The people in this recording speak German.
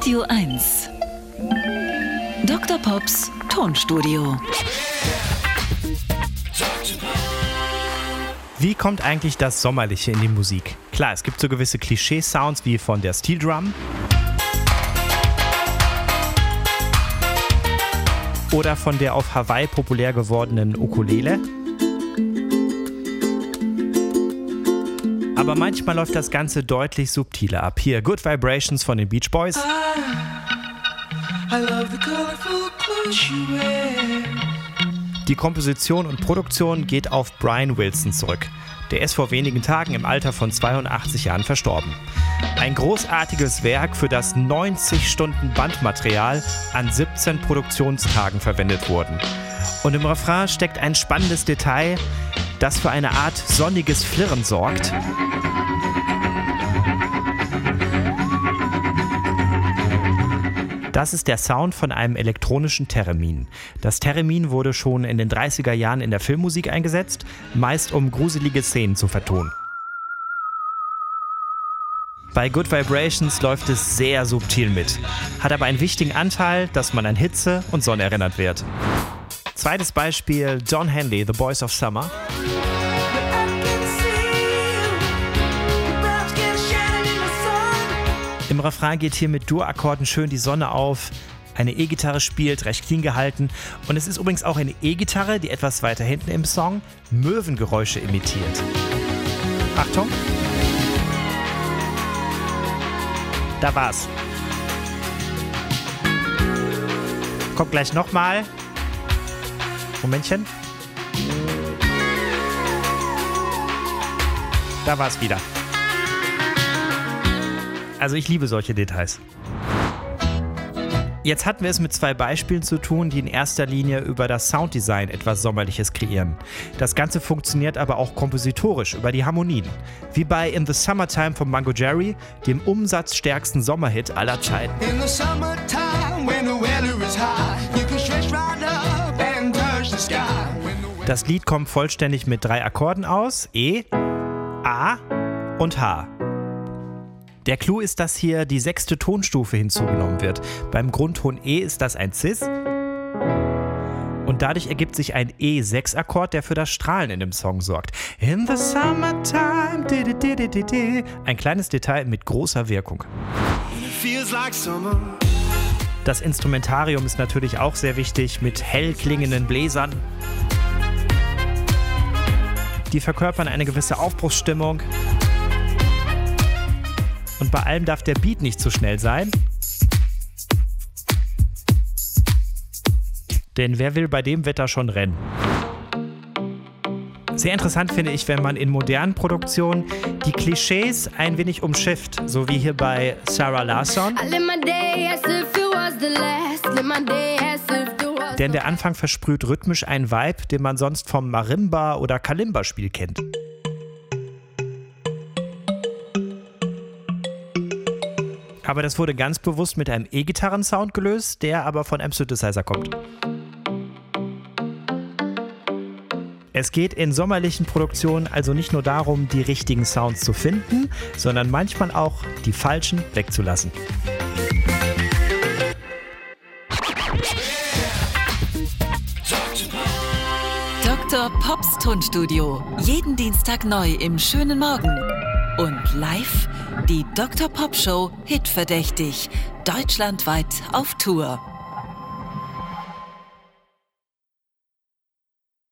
Radio 1. Dr. Pops Tonstudio. Wie kommt eigentlich das Sommerliche in die Musik? Klar, es gibt so gewisse Klischee-Sounds wie von der Steel Drum oder von der auf Hawaii populär gewordenen Ukulele. Aber manchmal läuft das Ganze deutlich subtiler ab. Hier Good Vibrations von den Beach Boys. Die Komposition und Produktion geht auf Brian Wilson zurück. Der ist vor wenigen Tagen im Alter von 82 Jahren verstorben. Ein großartiges Werk, für das 90 Stunden Bandmaterial an 17 Produktionstagen verwendet wurden. Und im Refrain steckt ein spannendes Detail, das für eine Art sonniges Flirren sorgt. Das ist der Sound von einem elektronischen Theremin. Das Theremin wurde schon in den 30er Jahren in der Filmmusik eingesetzt, meist um gruselige Szenen zu vertonen. Bei Good Vibrations läuft es sehr subtil mit, hat aber einen wichtigen Anteil, dass man an Hitze und Sonne erinnert wird. Zweites Beispiel, Don Henley, The Boys of Summer. Im Refrain geht hier mit Dur-Akkorden schön die Sonne auf. Eine E-Gitarre spielt, recht clean gehalten. Und es ist übrigens auch eine E-Gitarre, die etwas weiter hinten im Song Möwengeräusche imitiert. Achtung! Da war's. Kommt gleich nochmal. Momentchen. Da war's wieder. Also ich liebe solche Details. Jetzt hatten wir es mit zwei Beispielen zu tun, die in erster Linie über das Sounddesign etwas Sommerliches kreieren. Das Ganze funktioniert aber auch kompositorisch über die Harmonien. Wie bei In the Summertime von Mungo Jerry, dem umsatzstärksten Sommerhit aller Zeiten. Das Lied kommt vollständig mit 3 Akkorden aus, E, A und H. Der Clou ist, dass hier die 6. Tonstufe hinzugenommen wird. Beim Grundton E ist das ein Cis. Und dadurch ergibt sich ein E6-Akkord, der für das Strahlen in dem Song sorgt. In the summertime, ein kleines Detail mit großer Wirkung. Das Instrumentarium ist natürlich auch sehr wichtig, mit hell klingenden Bläsern. Die verkörpern eine gewisse Aufbruchsstimmung. Und bei allem darf der Beat nicht zu schnell sein. Denn wer will bei dem Wetter schon rennen? Sehr interessant finde ich, wenn man in modernen Produktionen die Klischees ein wenig umschifft, so wie hier bei Sarah Larsson. Denn der Anfang versprüht rhythmisch einen Vibe, den man sonst vom Marimba- oder Kalimba-Spiel kennt. Aber das wurde ganz bewusst mit einem E-Gitarren-Sound gelöst, der aber von einem Synthesizer kommt. Es geht in sommerlichen Produktionen also nicht nur darum, die richtigen Sounds zu finden, sondern manchmal auch die falschen wegzulassen. Dr. Pops Tonstudio. Jeden Dienstag neu im schönen Morgen. Und live die Dr. Pop Show Hitverdächtig. Deutschlandweit auf Tour.